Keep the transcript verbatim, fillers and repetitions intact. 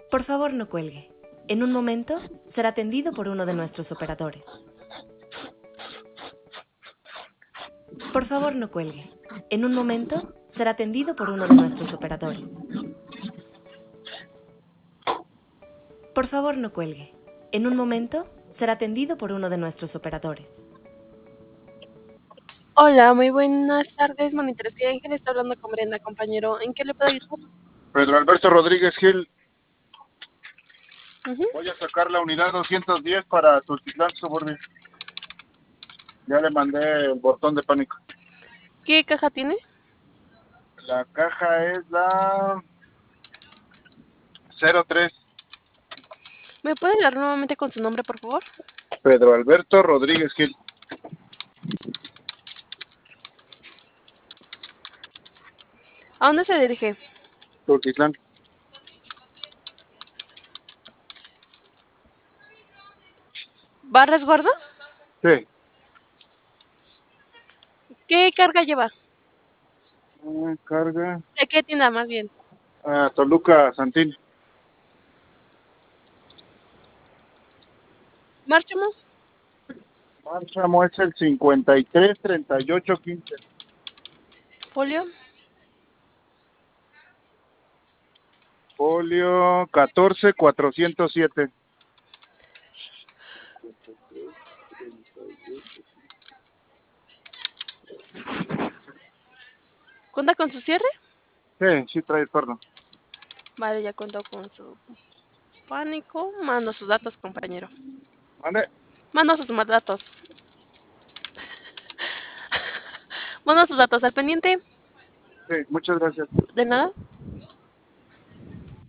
Por favor, no cuelgue. En un momento será atendido por uno de nuestros operadores. Por favor, no cuelgue. En un momento será atendido por uno de nuestros operadores. Por favor, no cuelgue. En un momento será atendido por uno de nuestros operadores. Hola, muy buenas tardes, Monitores y Ángel. Está hablando con Brenda, compañero. ¿En qué le puedo ayudar? Pedro Alberto Rodríguez Gil. Ujú. Voy a sacar la unidad doscientos diez para Tultitlán Suburbia. Ya le mandé el botón de pánico. ¿Qué caja tiene? La caja es la cero tres. ¿Me puede hablar nuevamente con su nombre, por favor? Pedro Alberto Rodríguez Gil. ¿A dónde se dirige? Tultitlán. ¿Va a resguardo? Sí. ¿Qué carga lleva? Ah, carga. ¿De qué tienda, más bien? Ah, Toluca Santín. ¿Márchamo? Márchamo es el cincuenta y tres treinta y ocho quince. ¿Folio? Folio catorce cuatrocientos siete. ¿Cuenta con su cierre? Sí, sí trae el torno. Vale, ya cuento con su pánico. Mando sus datos, compañero. ¿Vale? Mando sus ma- datos. Mando sus datos al pendiente. Sí, muchas gracias. ¿De nada?